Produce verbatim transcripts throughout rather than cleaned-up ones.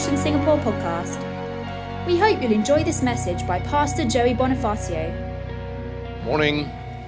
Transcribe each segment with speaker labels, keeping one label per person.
Speaker 1: Mission Singapore podcast. We hope you'll enjoy this message by Pastor Joey Bonifacio.
Speaker 2: Morning.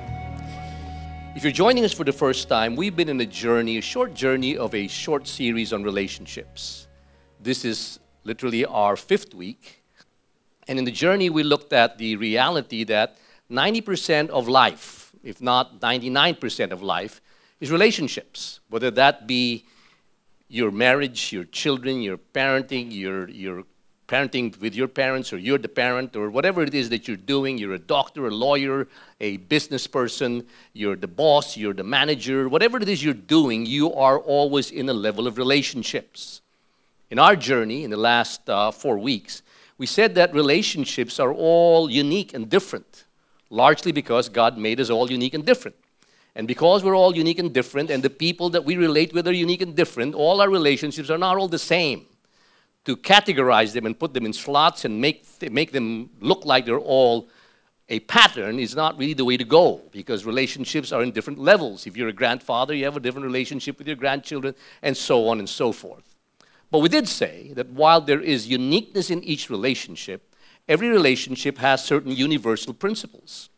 Speaker 2: If you're joining us for the first time, we've been in a journey, a short journey of a short series on relationships. This is literally our fifth week. And in the journey, we looked at the reality that ninety percent of life, if not ninety-nine percent of life, is relationships. Whether that be your marriage, your children, your parenting, your, your parenting with your parents, or you're the parent, or whatever it is that you're doing. You're a doctor, a lawyer, a business person, you're the boss, you're the manager. Whatever it is you're doing, you are always in a level of relationships. In our journey, in the last uh, four weeks, we said that relationships are all unique and different, largely because God made us all unique and different. And because we're all unique and different, and the people that we relate with are unique and different, all our relationships are not all the same. To categorize them and put them in slots and make, th- make them look like they're all a pattern is not really the way to go, because relationships are in different levels. If you're a grandfather, you have a different relationship with your grandchildren, and so on and so forth. But we did say that while there is uniqueness in each relationship, every relationship has certain universal principles.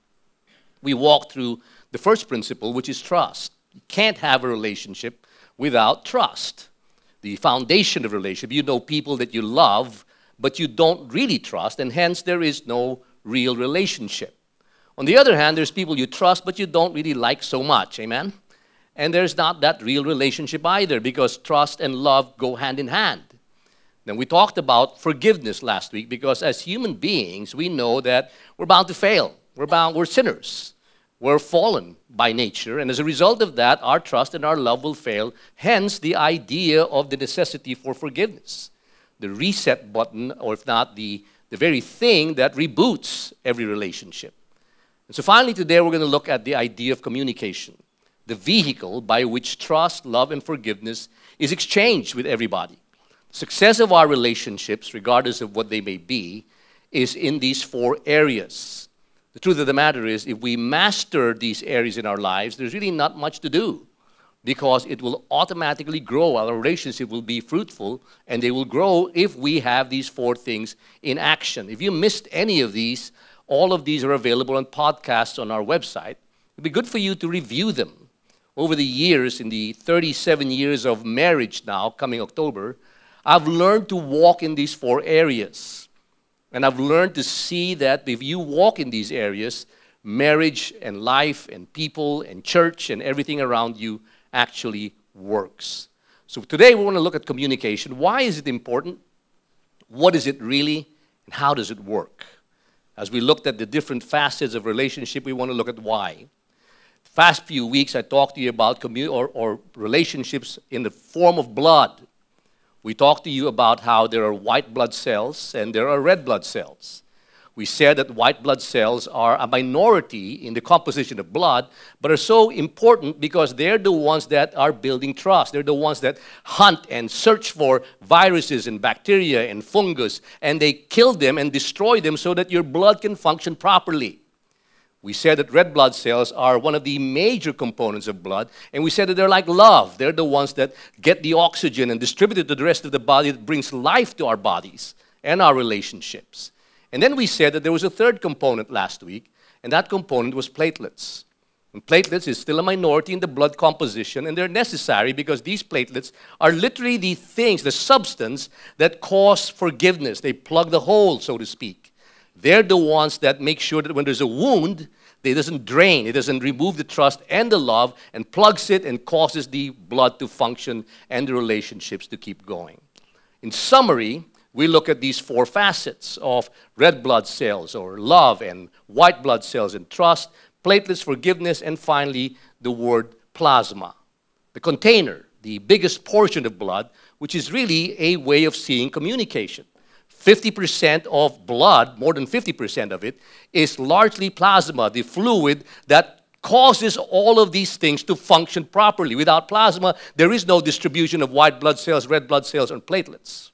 Speaker 2: We walked through the first principle, which is trust. You can't have a relationship without trust. The foundation of a relationship, you know people that you love, but you don't really trust, and hence there is no real relationship. On the other hand, there's people you trust, but you don't really like so much, amen? And there's not that real relationship either, because trust and love go hand in hand. Then we talked about forgiveness last week, because as human beings, we know that we're bound to fail. We're bound, we're sinners. We're fallen by nature, and as a result of that, our trust and our love will fail, hence the idea of the necessity for forgiveness. The reset button, or if not, the, the very thing that reboots every relationship. And so finally today, we're going to look at the idea of communication, the vehicle by which trust, love, and forgiveness is exchanged with everybody. Success of our relationships, regardless of what they may be, is in these four areas. The truth of the matter is, if we master these areas in our lives, there's really not much to do, because it will automatically grow. Our relationship will be fruitful, and they will grow if we have these four things in action. If you missed any of these, all of these are available on podcasts on our website. It'd be good for you to review them. Over the years, in the thirty-seven years of marriage now, coming October, I've learned to walk in these four areas. And I've learned to see that if you walk in these areas, marriage and life and people and church and everything around you actually works. So today we want to look at communication. Why is it important? What is it really? And how does it work? As we looked at the different facets of relationship, we want to look at why. The past few weeks I talked to you about commu- or, or relationships in the form of blood. We talked to you about how there are white blood cells and there are red blood cells. We said that white blood cells are a minority in the composition of blood, but are so important because they're the ones that are building trust. They're the ones that hunt and search for viruses and bacteria and fungus, and they kill them and destroy them so that your blood can function properly. We said that red blood cells are one of the major components of blood, and we said that they're like love. They're the ones that get the oxygen and distribute it to the rest of the body that brings life to our bodies and our relationships. And then we said that there was a third component last week, and that component was platelets. And platelets is still a minority in the blood composition, and they're necessary because these platelets are literally the things, the substance that cause forgiveness. They plug the hole, so to speak. They're the ones that make sure that when there's a wound, it doesn't drain, it doesn't remove the trust and the love, and plugs it and causes the blood to function and the relationships to keep going. In summary, we look at these four facets of red blood cells, or love, and white blood cells, and trust, platelets, forgiveness, and finally, the word plasma. The container, the biggest portion of blood, which is really a way of seeing communication. fifty percent of blood, more than fifty percent of it, is largely plasma, the fluid that causes all of these things to function properly. Without plasma, there is no distribution of white blood cells, red blood cells, and platelets.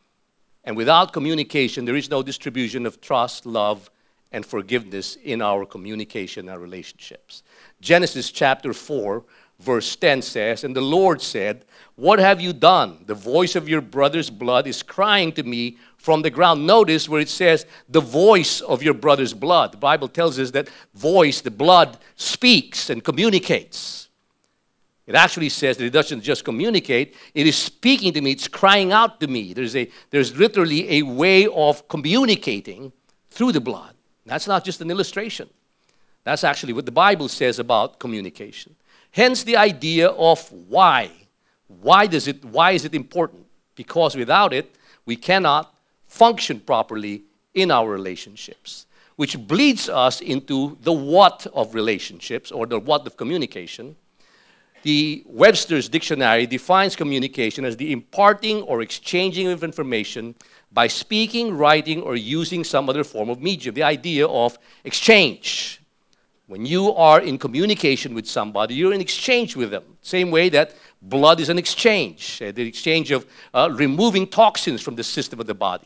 Speaker 2: And without communication, there is no distribution of trust, love, and forgiveness in our communication, our relationships. Genesis chapter four, verse ten says, "And the Lord said, what have you done? The voice of your brother's blood is crying to me from the ground." Notice where it says, the voice of your brother's blood. The Bible tells us that voice, the blood, speaks and communicates. It actually says that it doesn't just communicate, it is speaking to me, it's crying out to me. There's, a, there's literally a way of communicating through the blood. That's not just an illustration. That's actually what the Bible says about communication. Hence the idea of why. Why does it, why is it important? Because without it, we cannot function properly in our relationships, which bleeds us into the what of relationships, or the what of communication. The Webster's Dictionary defines communication as the imparting or exchanging of information by speaking, writing, or using some other form of medium. The idea of exchange. When you are in communication with somebody, you're in exchange with them. Same way that blood is an exchange, uh, the exchange of uh, removing toxins from the system of the body.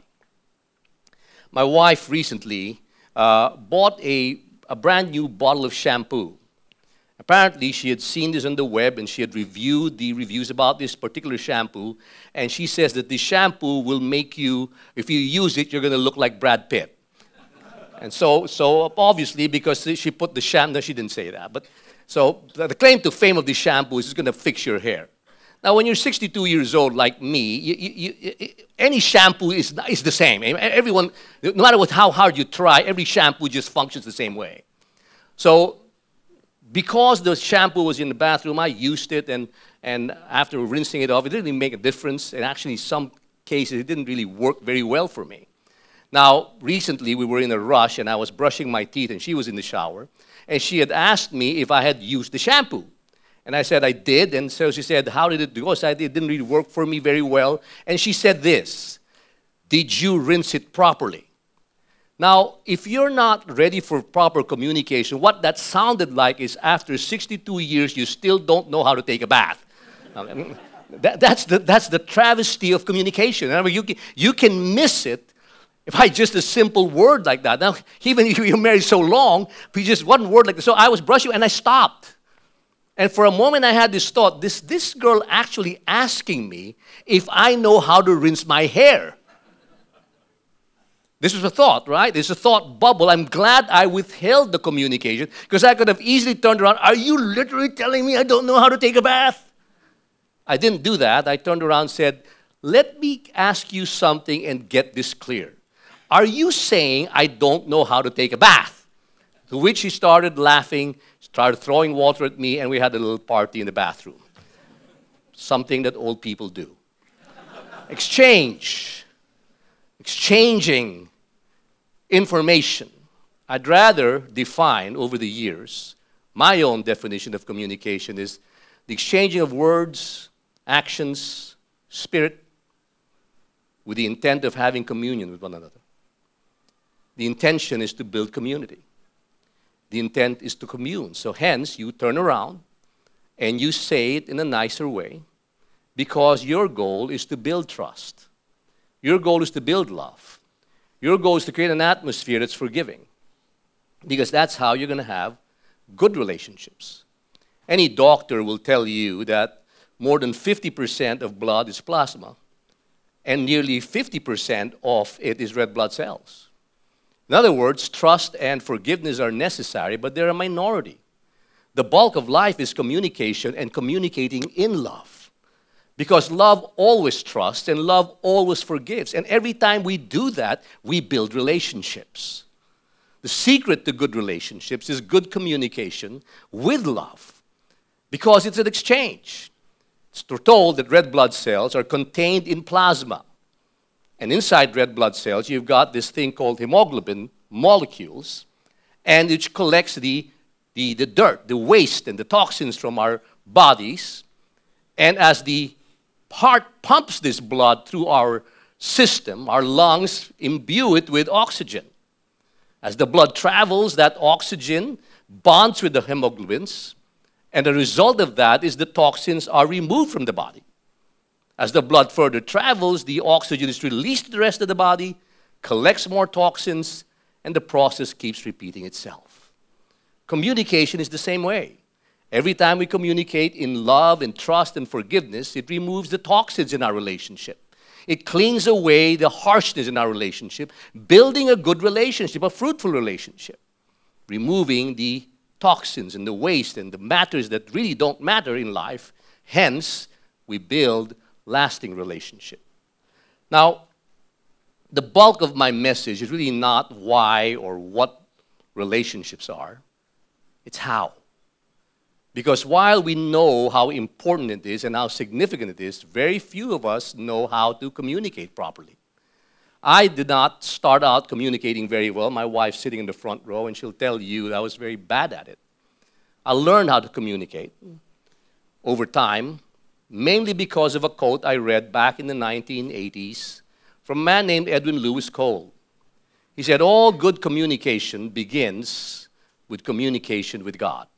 Speaker 2: My wife recently uh, bought a, a brand new bottle of shampoo. Apparently, she had seen this on the web and she had reviewed the reviews about this particular shampoo. And she says that the shampoo will make you, if you use it, you're going to look like Brad Pitt. And so, so obviously, because she put the shampoo, no, she didn't say that. But so the claim to fame of this shampoo is it's going to fix your hair. Now, when you're sixty-two years old like me, you, you, you, any shampoo is, is the same. Everyone, no matter what, how hard you try, every shampoo just functions the same way. So, because the shampoo was in the bathroom, I used it, and, and after rinsing it off, it didn't really make a difference. And actually, in some cases, it didn't really work very well for me. Now, recently, we were in a rush, and I was brushing my teeth, and she was in the shower. And she had asked me if I had used the shampoo. And I said I did, and so she said, how did it go? So I said, it didn't really work for me very well. And she said this, "Did you rinse it properly?" Now, if you're not ready for proper communication, what that sounded like is after sixty-two years, you still don't know how to take a bath. I mean, that, that's, the, that's the travesty of communication. I mean, you, can, you can miss it by just a simple word like that. Now, even if you're married so long, but just one word like that. So I was brushing and I stopped. And for a moment I had this thought, this, this girl actually asking me if I know how to rinse my hair. This was a thought, right? It's a thought bubble. I'm glad I withheld the communication because I could have easily turned around. Are you literally telling me I don't know how to take a bath? I didn't do that. I turned around and said, let me ask you something and get this clear. Are you saying I don't know how to take a bath? To which she started laughing, started throwing water at me, and we had a little party in the bathroom. Something that old people do. Exchange. Exchanging information. I'd rather define over the years, my own definition of communication is the exchanging of words, actions, spirit, with the intent of having communion with one another. The intention is to build community. The intent is to commune. So hence, you turn around and you say it in a nicer way because your goal is to build trust. Your goal is to build love. Your goal is to create an atmosphere that's forgiving because that's how you're going to have good relationships. Any doctor will tell you that more than fifty percent of blood is plasma and nearly fifty percent of it is red blood cells. In other words, trust and forgiveness are necessary, but they're a minority. The bulk of life is communication and communicating in love. Because love always trusts and love always forgives. And every time we do that, we build relationships. The secret to good relationships is good communication with love. Because it's an exchange. It's told that red blood cells are contained in plasma. And inside red blood cells, you've got this thing called hemoglobin molecules, and which collects the, the, the dirt, the waste, and the toxins from our bodies. And as the heart pumps this blood through our system, our lungs imbue it with oxygen. As the blood travels, that oxygen bonds with the hemoglobins, and the result of that is the toxins are removed from the body. As the blood further travels, the oxygen is released to the rest of the body, collects more toxins, and the process keeps repeating itself. Communication is the same way. Every time we communicate in love and trust and forgiveness, it removes the toxins in our relationship. It cleans away the harshness in our relationship, building a good relationship, a fruitful relationship, removing the toxins and the waste and the matters that really don't matter in life. Hence, we build lasting relationship. Now, the bulk of my message is really not why or what relationships are. It's how. Because while we know how important it is and how significant it is, very few of us know how to communicate properly. I did not start out communicating very well. My wife's sitting in the front row, and she'll tell you that I was very bad at it. I learned how to communicate over time, mainly because of a quote I read back in the nineteen eighties from a man named Edwin Lewis Cole. He said, all good communication begins with communication with God.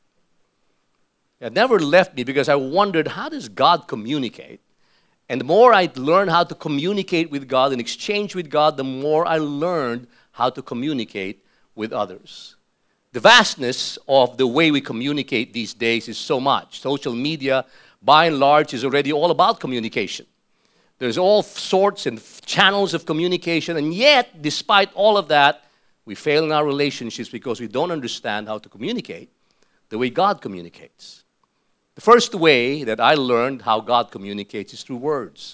Speaker 2: It never left me because I wondered, how does God communicate? And the more I learned how to communicate with God and exchange with God, the more I learned how to communicate with others. The vastness of the way we communicate these days is so much. Social media, by and large, is already all about communication. There's all sorts and channels of communication, and yet, despite all of that, we fail in our relationships because we don't understand how to communicate the way God communicates. The first way that I learned how God communicates is through words.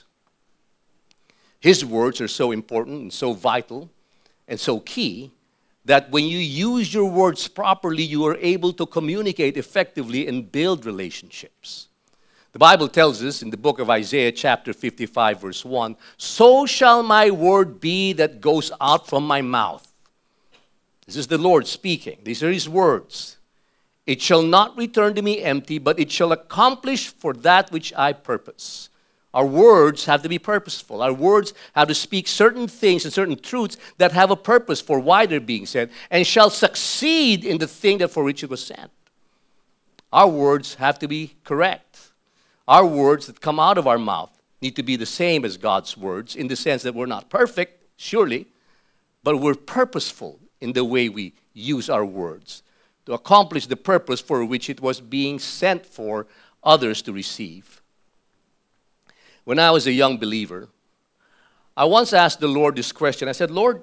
Speaker 2: His words are so important and so vital and so key that when you use your words properly, you are able to communicate effectively and build relationships. The Bible tells us in the book of Isaiah, chapter fifty-five, verse one, so shall my word be that goes out from my mouth. This is the Lord speaking. These are His words. It shall not return to me empty, but it shall accomplish for that which I purpose. Our words have to be purposeful. Our words have to speak certain things and certain truths that have a purpose for why they're being said, and shall succeed in the thing that for which it was sent. Our words have to be correct. Our words that come out of our mouth need to be the same as God's words, in the sense that we're not perfect, surely, but we're purposeful in the way we use our words to accomplish the purpose for which it was being sent for others to receive. When I was a young believer, I once asked the Lord this question. I said, Lord,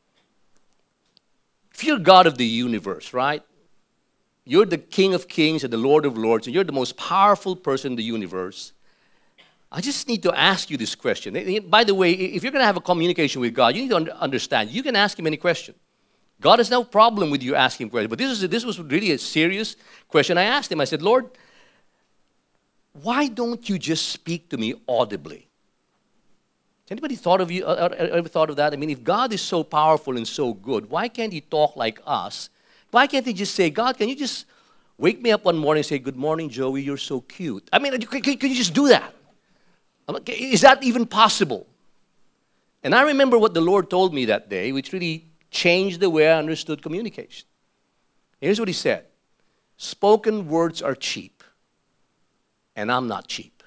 Speaker 2: if you're God of the universe, right? You're the King of kings and the Lord of lords, and you're the most powerful person in the universe. I just need to ask you this question. By the way, if you're going to have a communication with God, you need to understand, you can ask Him any question. God has no problem with you asking questions. But this, is, this was really a serious question. I asked Him, I said, Lord, why don't you just speak to me audibly? Has anybody thought of you, uh, ever thought of that? I mean, if God is so powerful and so good, why can't He talk like us? Why can't He just say, God, can you just wake me up one morning and say, good morning, Joey, you're so cute? I mean, can, can you just do that? Is that even possible? And I remember what the Lord told me that day, which really changed the way I understood communication. Here's what He said. Spoken words are cheap, and I'm not cheap.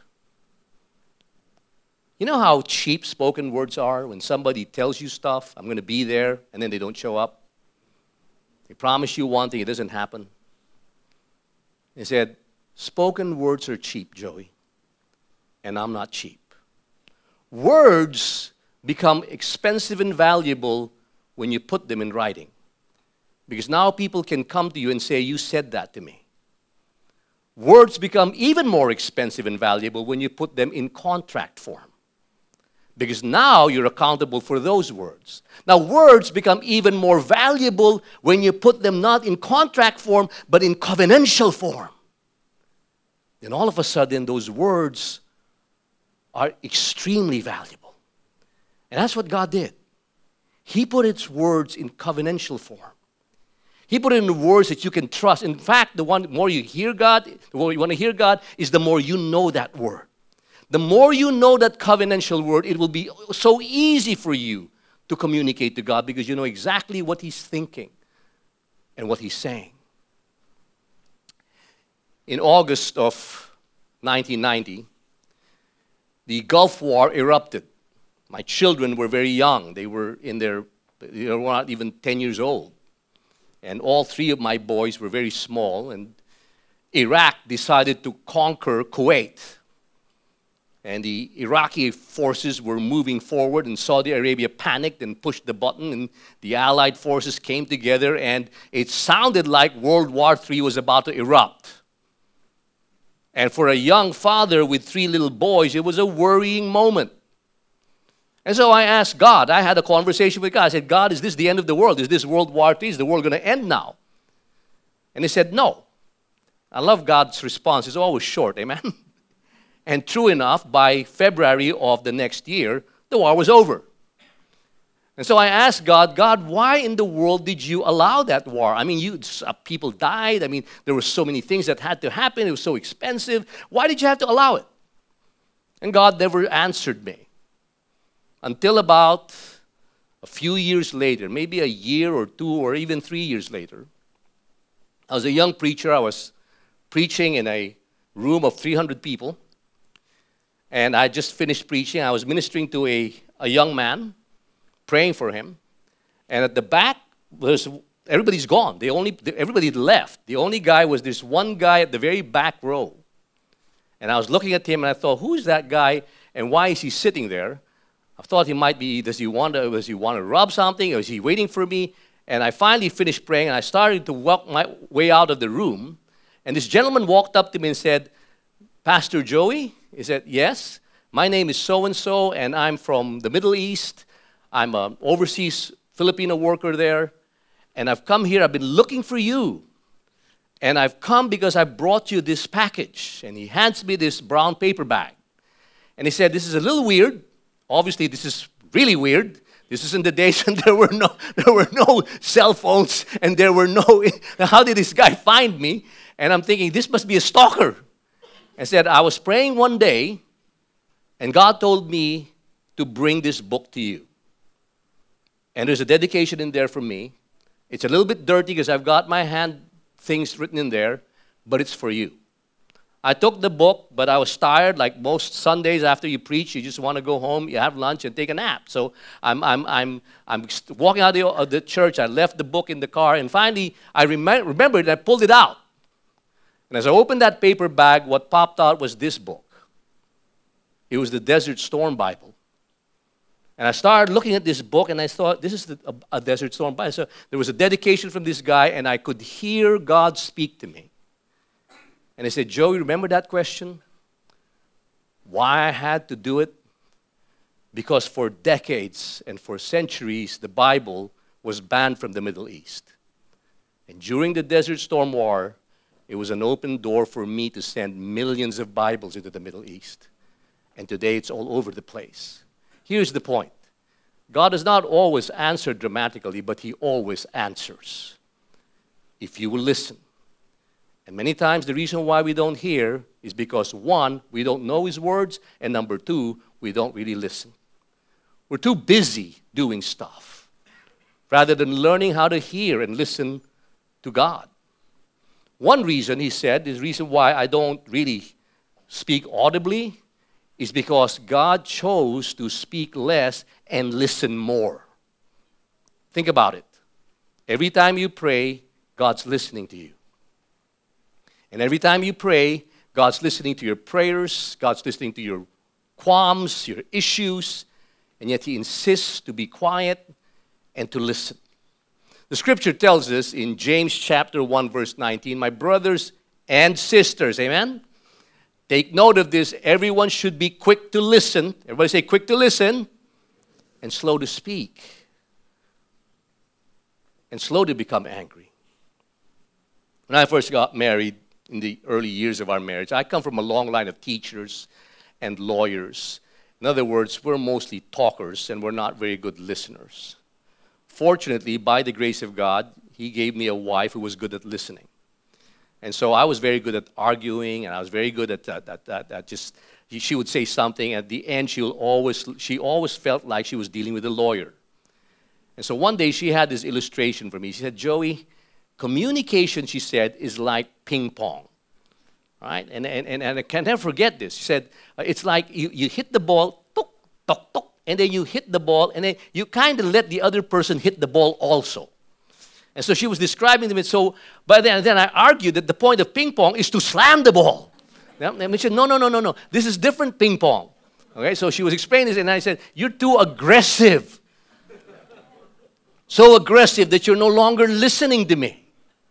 Speaker 2: You know how cheap spoken words are when somebody tells you stuff, I'm going to be there, and then they don't show up? They promise you one thing, it doesn't happen. He said, spoken words are cheap, Joey, and I'm not cheap. Words become expensive and valuable when you put them in writing. Because now people can come to you and say, you said that to me. Words become even more expensive and valuable when you put them in contract form. Because now you're accountable for those words. Now words become even more valuable when you put them not in contract form, but in covenantal form. Then all of a sudden those words are extremely valuable. And that's what God did. He put His words in covenantal form. He put it in words that you can trust. In fact, the one, the more you hear God, the more you want to hear God, is the more you know that word. The more you know that covenantal word, it will be so easy for you to communicate to God because you know exactly what He's thinking and what He's saying. In August of nineteen ninety, the Gulf War erupted. My children were very young. They were in their, they were not even ten years old. And all three of my boys were very small. And Iraq decided to conquer Kuwait. And the Iraqi forces were moving forward, and Saudi Arabia panicked and pushed the button, and the Allied forces came together, and it sounded like World War Three was about to erupt. And for a young father with three little boys, it was a worrying moment. And so I asked God, I had a conversation with God. I said, God, is this the end of the world? Is this World War Three? Is the world going to end now? And he said, no. I love God's response. It's always short, amen? And true enough, by February of the next year, the war was over. And so I asked God, God, why in the world did you allow that war? I mean, you, uh, people died. I mean, there were so many things that had to happen. It was so expensive. Why did you have to allow it? And God never answered me. Until about a few years later, maybe a year or two or even three years later, I was a young preacher. I was preaching in a room of three hundred people. And I just finished preaching. I was ministering to a, a young man, praying for him. And at the back, was everybody's gone. They only everybody left. The only guy was this one guy at the very back row. And I was looking at him, and I thought, who is that guy, and why is he sitting there? I thought he might be, does he want to, does he want to rub something, or is he waiting for me? And I finally finished praying, and I started to walk my way out of the room. And this gentleman walked up to me and said, Pastor Joey? He said, yes, my name is so-and-so, and I'm from the Middle East. I'm an overseas Filipino worker there, and I've come here. I've been looking for you, and I've come because I brought you this package. And he hands me this brown paper bag. And he said, this is a little weird. Obviously, this is really weird. This is in the days when there were no, there were no cell phones, and there were no, how did this guy find me? And I'm thinking, this must be a stalker. I said, I was praying one day, and God told me to bring this book to you. And there's a dedication in there for me. It's a little bit dirty because I've got my hand things written in there, but it's for you. I took the book, but I was tired. Like most Sundays after you preach, you just want to go home, you have lunch, and take a nap. So I'm, I'm, I'm, I'm walking out of the, of the church. I left the book in the car, and finally I rem- remembered I pulled it out. And as I opened that paper bag, what popped out was this book. It was the Desert Storm Bible. And I started looking at this book, and I thought, this is the, a, a Desert Storm Bible. So there was a dedication from this guy, and I could hear God speak to me. And he said, Joey, remember that question? Why I had to do it? Because for decades and for centuries, the Bible was banned from the Middle East. And during the Desert Storm War, it was an open door for me to send millions of Bibles into the Middle East. And today it's all over the place. Here's the point. God does not always answer dramatically, but He always answers. If you will listen. And many times the reason why we don't hear is because, one, we don't know His words, and number two, we don't really listen. We're too busy doing stuff rather than learning how to hear and listen to God. One reason, he said, the reason why I don't really speak audibly is because God chose to speak less and listen more. Think about it. Every time you pray, God's listening to you. And every time you pray, God's listening to your prayers, God's listening to your qualms, your issues, and yet He insists to be quiet and to listen. The scripture tells us in James chapter one, verse nineteen, my brothers and sisters, amen? Take note of this. Everyone should be quick to listen. Everybody say quick to listen and slow to speak and slow to become angry. When I first got married in the early years of our marriage, I come from a long line of teachers and lawyers. In other words, we're mostly talkers and we're not very good listeners. Fortunately, by the grace of God, He gave me a wife who was good at listening. And so I was very good at arguing, and I was very good at, at, at, at, at just, she would say something, at the end she, always, she always felt like she was dealing with a lawyer. And so one day she had this illustration for me. She said, Joey, communication, she said, is like ping pong. Right? And, and, and, and I can never forget this. She said, it's like you, you hit the ball, tuk, tuk, tuk, and then you hit the ball, and then you kind of let the other person hit the ball also. And so she was describing to me. So, but then, then I argued that the point of ping pong is to slam the ball. And she said, no, no, no, no, no. This is different ping pong. Okay, so she was explaining this, and I said, you're too aggressive. So aggressive that you're no longer listening to me.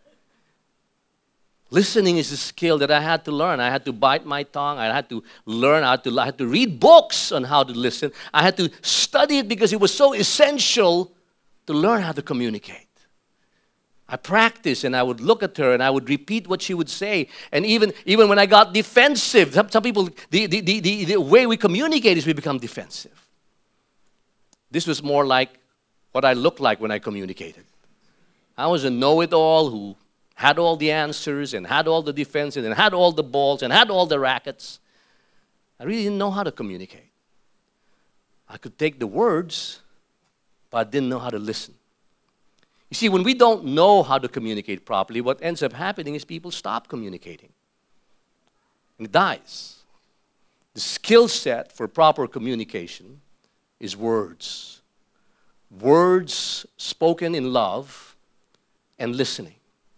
Speaker 2: Listening is a skill that I had to learn. I had to bite my tongue. I had to learn how to, I had to read books on how to listen. I had to study it because it was so essential to learn how to communicate. I practiced, and I would look at her and I would repeat what she would say. And even, even when I got defensive, some, some people, the, the, the, the, the way we communicate is we become defensive. This was more like what I looked like when I communicated. I was a know-it-all who had all the answers and had all the defenses and had all the balls and had all the rackets. I really didn't know how to communicate. I could take the words, but I didn't know how to listen. You see, when we don't know how to communicate properly, what ends up happening is people stop communicating. And it dies. The skill set for proper communication is words. Words spoken in love and listening.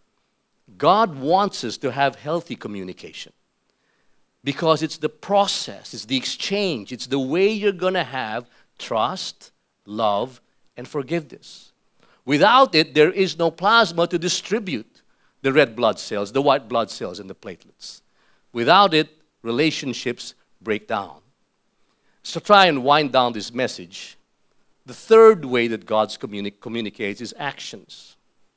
Speaker 2: God wants us to have healthy communication because it's the process, it's the exchange, it's the way you're going to have trust, love, and forgiveness. Without it, there is no plasma to distribute the red blood cells, the white blood cells, and the platelets. Without it, relationships break down. So try and wind down this message. The third way that God communi- communicates is actions.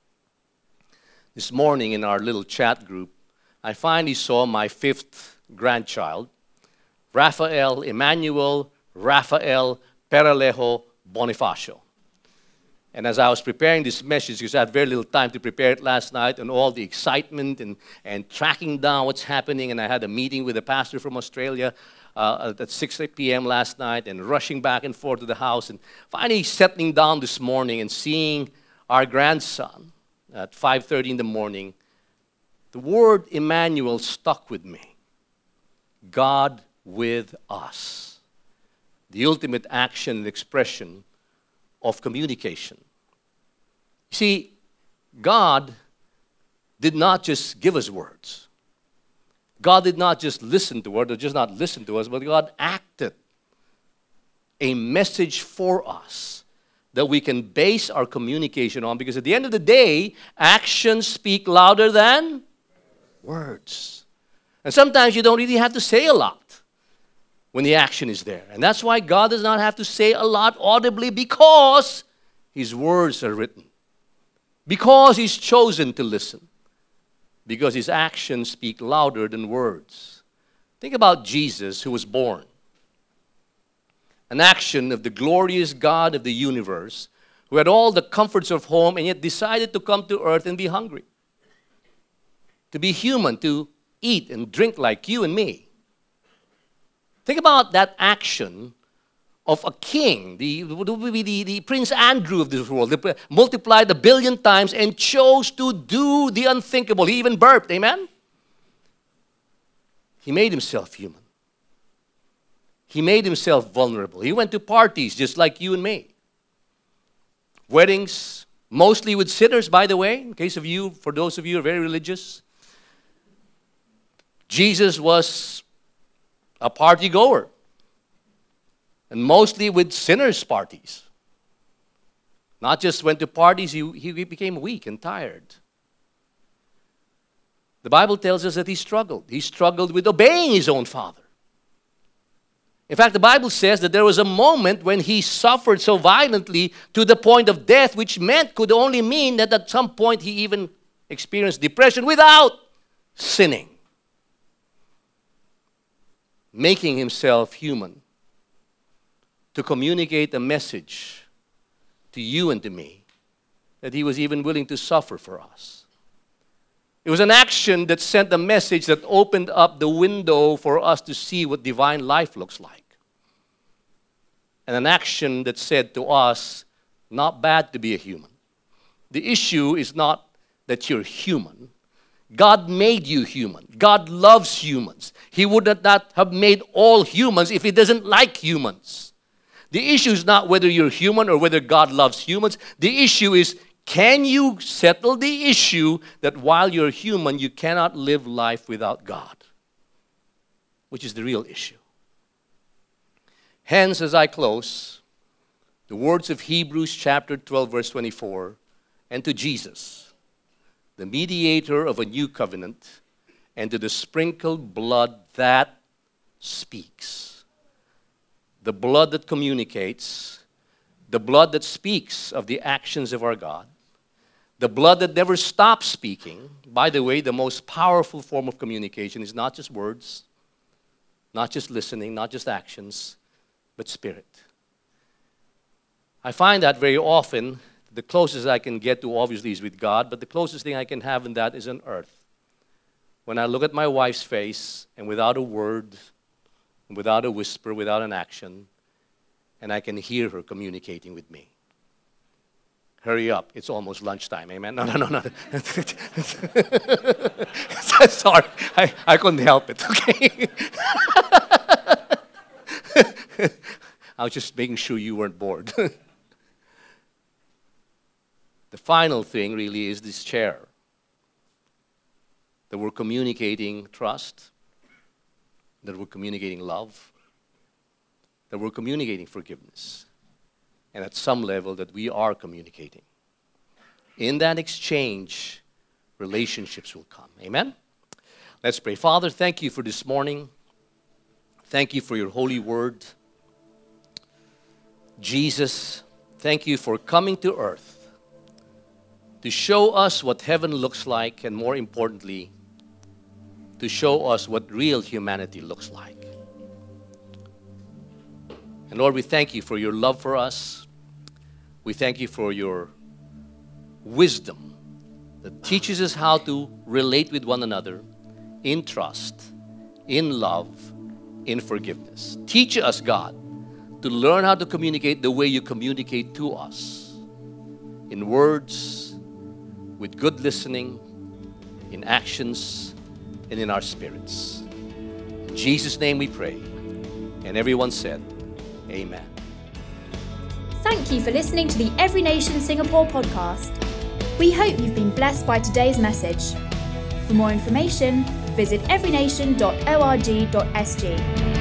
Speaker 2: This morning in our little chat group, I finally saw my fifth grandchild, Rafael Emmanuel Rafael Peralejo Bonifacio. And as I was preparing this message, because I had very little time to prepare it last night, and all the excitement and, and tracking down what's happening, and I had a meeting with a pastor from Australia uh, at six p.m. last night, and rushing back and forth to the house, and finally settling down this morning and seeing our grandson at five thirty in the morning, the word Emmanuel stuck with me. God with us. The ultimate action and expression of communication. See, God did not just give us words. God did not just listen to words, or just not listen to us, but God acted a message for us that we can base our communication on, because at the end of the day, actions speak louder than words. And sometimes you don't really have to say a lot when the action is there. And that's why God does not have to say a lot audibly, because His words are written. Because He's chosen to listen. Because His actions speak louder than words. Think about Jesus, who was born. An action of the glorious God of the universe, who had all the comforts of home and yet decided to come to earth and be hungry. To be human, to eat and drink like you and me. Think about that action of a king, the, the, the, the Prince Andrew of this world, the, multiplied a billion times and chose to do the unthinkable. He even burped, amen? He made himself human. He made himself vulnerable. He went to parties just like you and me. Weddings, mostly with sinners, by the way, in case of you, for those of you who are very religious. Jesus was a party goer. And mostly with sinners' parties. Not just went to parties, he, he became weak and tired. The Bible tells us that he struggled. He struggled with obeying his own father. In fact, the Bible says that there was a moment when he suffered so violently to the point of death, which meant, could only mean that at some point he even experienced depression without sinning. Making himself human to communicate a message to you and to me that he was even willing to suffer for us. It was an action that sent a message that opened up the window for us to see what divine life looks like. And an action that said to us, not bad to be a human. The issue is not that you're human. God made you human. God loves humans. He would not have made all humans if He doesn't like humans. The issue is not whether you're human or whether God loves humans. The issue is, Can you settle the issue that while you're human, you cannot live life without God? Which is the real issue. Hence, as I close, the words of Hebrews chapter twelve, verse twenty-four, and to Jesus, the mediator of a new covenant, and to the sprinkled blood that speaks. The blood that communicates, the blood that speaks of the actions of our God, the blood that never stops speaking. By the way, the most powerful form of communication is not just words, not just listening, not just actions, but spirit. I find that very often, the closest I can get to obviously is with God, but the closest thing I can have in that is on earth. When I look at my wife's face, and without a word, without a whisper, without an action, and I can hear her communicating with me. Hurry up, it's almost lunchtime, amen? No, no, no, no. Sorry, I, I couldn't help it, okay? I was just making sure you weren't bored. The final thing really is this chair. That we're communicating trust, that we're communicating love, that we're communicating forgiveness, and at some level that we are communicating. In that exchange, relationships will come. Amen? Let's pray. Father, thank you for this morning. Thank you for your holy word. Jesus, thank you for coming to earth to show us what heaven looks like, and more importantly, to show us what real humanity looks like. And Lord, we thank you for your love for us. We thank you for your wisdom that teaches us how to relate with one another in trust, in love, in forgiveness. Teach us, God, to learn how to communicate the way you communicate to us. In words, with good listening, in actions, and in our spirits. In Jesus' name we pray. And everyone said, amen.
Speaker 1: Thank you for listening to the Every Nation Singapore podcast. We hope you've been blessed by today's message. For more information, visit every nation dot org dot s g.